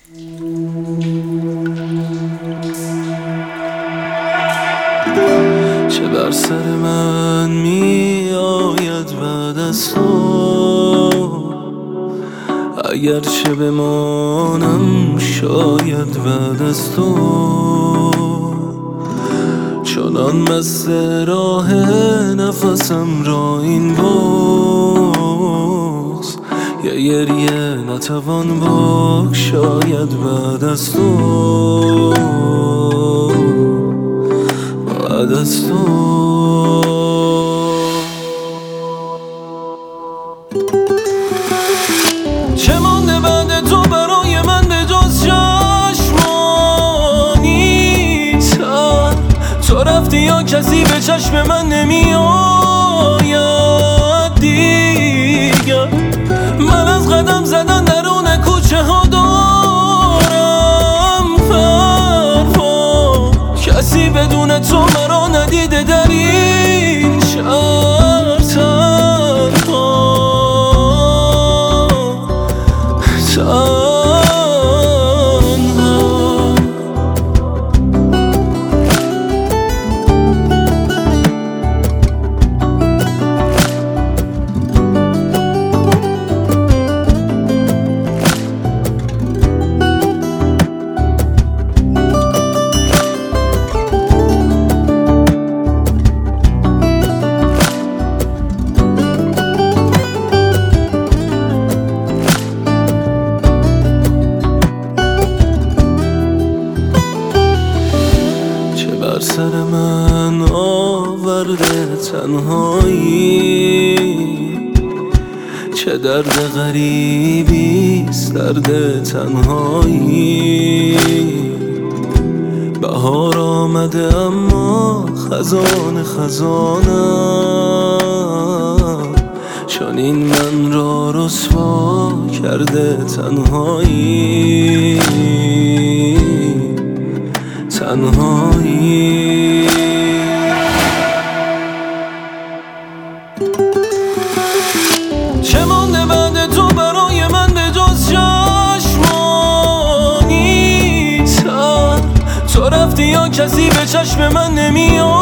چه بر سر من می آید بعد از تو، اگر چه بمانم شاید بعد از تو. چنان مست راه نفسم را این بغض، یه گریه نتوان بگشاید بعد از تو، بعد از تو. چه مانده بعد تو برای من به جز چشمانی تر؟ تو رفتی یا کسی به چشم من نمی آید دیگر؟ من از قدم زدن درون کوچه ها دارم فروا، کسی بدون تو مرا ندیده در این شهر تنها. بر سر من آورده تنهایی، چه درد غریبیست درد تنهایی. بهار آمده اما خزان خزانم، چون این من را رسوا کرده تنهایی، تنهایی. چه مانده بعد تو برای من به جز چشمانی تر؟ تو رفتی یا کسی به چشم من نمی آید